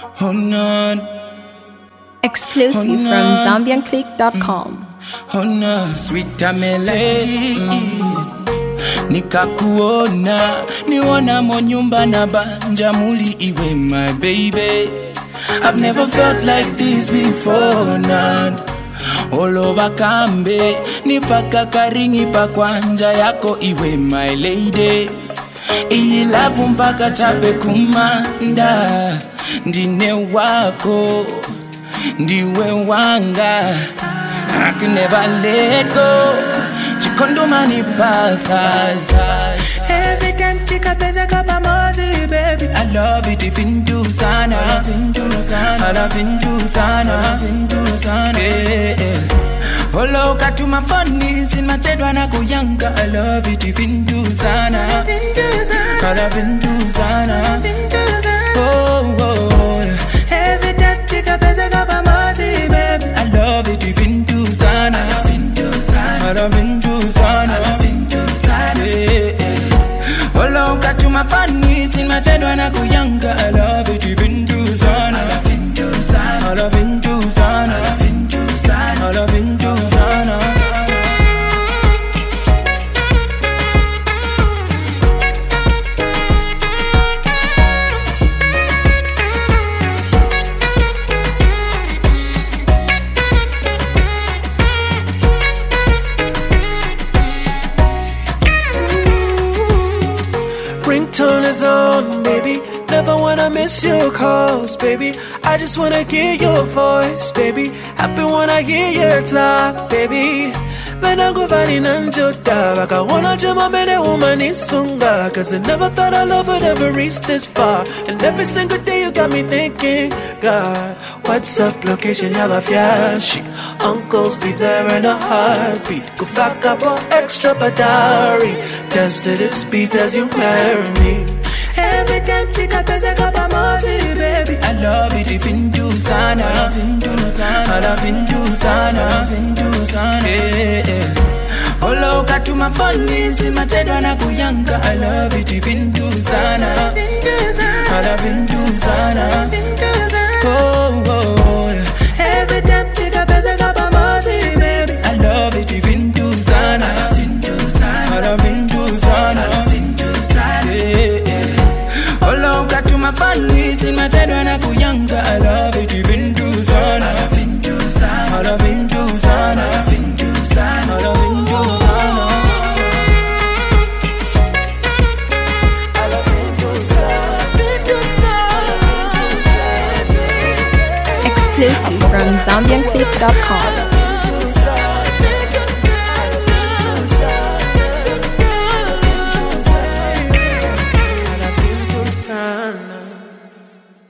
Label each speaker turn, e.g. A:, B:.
A: Oh no.
B: Exclusive from ZambianClick.com.
A: Oh no, sweet melody. Nikakuona, niona monyumba na banja muli iwe my baby. I've never felt like this before, none. Oloba kambe, nifaka karingi pa kwanja yako iwe my lady. Iyi love mpaka chape kumanda, ndine wako, ndiwe wanga. I can never let go. Chikondo mani pasas. Every time chika pesa kapa mozi, baby. I love it if into sana. I love into sana. I love into sana. I love into sana. Hello, katuma funny sin machedwa na kuyanga. I love it if into sana. I love into sana. Oh, oh. Every time chika pesa kapa mozi, baby. I love it if into sana. I love into sana. I love into sana. I love into sana. Hello, katuma funny sin machedwa na kuyanga. I love it if into sana. I love into sana. I love into sana. I love into sana. I love into sana.
C: Ringtone is on, baby. Never wanna miss your calls, baby. I just wanna hear your voice, baby. Happy when I hear your talk, baby. Menangu vali nanjota, waka wanna jama mene umani sunga. Cause I never thought our love would ever reach this far. And every single day you got me thinking, God, what's up, location, yalla fyashi. Uncles be there in a heartbeat. Go fuck up on extra badari. Dance to this beat as you marry me.
A: Every time chika pesa kapa mozi, baby. I love it if into sana. I love into sana. I love into sana. I love into sana. Hello, katuma funny sin machedwa na kuyanga. I love it if into sana. I love into sana. Oh, oh. Every time chika pesa kapa mozi, baby. I love it if into sana. I love into sana. I love into sana. I love into sana. Hello, katuma funny sin machedwa na kuyanga. I love it if into sana. I love into sana. I love into sana. I love into sana. I love into sana. I love into sana.
B: Exclusive from ZambianClick.com.